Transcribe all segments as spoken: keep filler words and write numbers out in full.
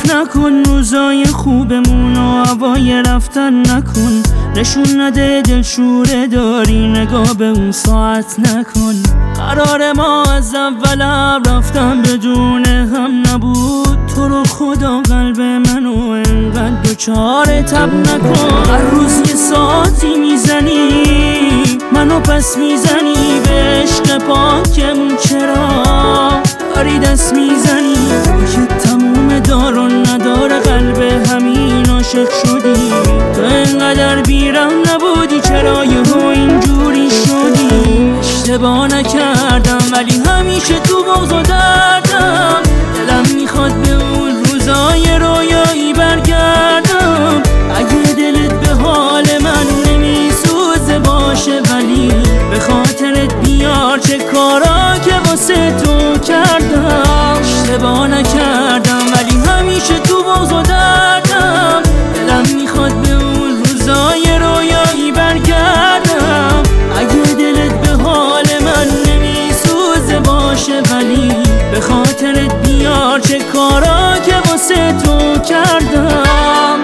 نکن روزای خوبمون و هوای رفتن نکن، نشون نده دلشوره داری نگاه به اون ساعت نکن. قرار ما از اولم رفتن بدون هم نبود، تو رو خدا قلب منو انقدر دوچار تب نکن. هر روز یه ساعتی میزنی منو پس میزنی به عشق پاکمون، چرا داری دست میزنی که تموم دار و ندار قلب همین عاشق شدی. تو انقدر بیرم نبودی چرا یهو اینجوری شدی؟ اشتباه نکردم ولی همیشه تو بغض و دردم، دلم میخواد به اون روزای رویایی برگردم. اگه دلت به حال من نمیسوزه باشه ولی به خاطرت بیار چه کارا که واسه تو کردم. اشتباه نکردم ولی همیشه تو بغض و دردم، دلم میخواد به اون روزای رویایی برگردم. اگه دلت به حال من نمیسوزه باشه ولی به خاطرت بیار چه کارا که واسه تو کردم.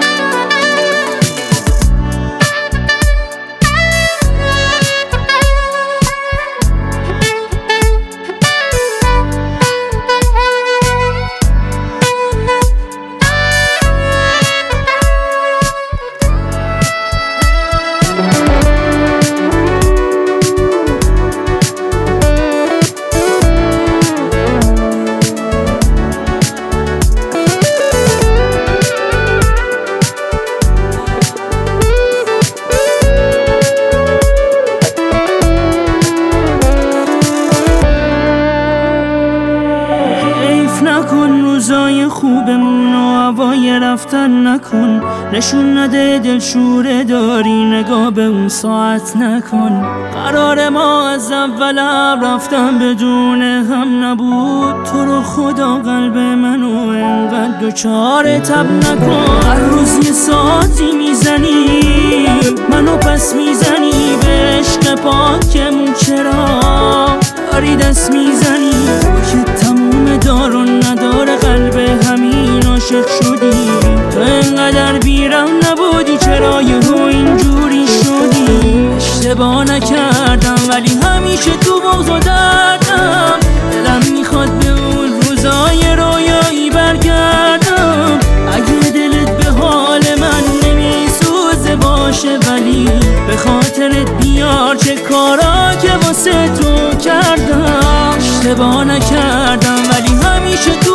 نکن روزای خوبمون و هوای رفتن نکن، نشون نده دلشوره داری نگاه به اون ساعت نکن. قرار ما از اولم رفتن بدون هم نبود، تو رو خدا قلب منو انقدر دوچار تب نکن. هر روز یه ساعتی میزنی منو پس میزنی به عشق پاکمون، چرا داری دست میزنی که تموم دار و ندار قلب همین عاشق شدی. تو انقدر بیرم نبودی چرا یهو اینجوری شدی؟ اشتباه نکردم ولی همیشه تو بغض و دردم، دلم میخواد به اون روزای رویایی برگردم. اگه دلت به حال من نمیسوزه باشه ولی به خاطرت بیار چه کارا که واسه تو کردم. اشتباه نکردم ولی همیشه تو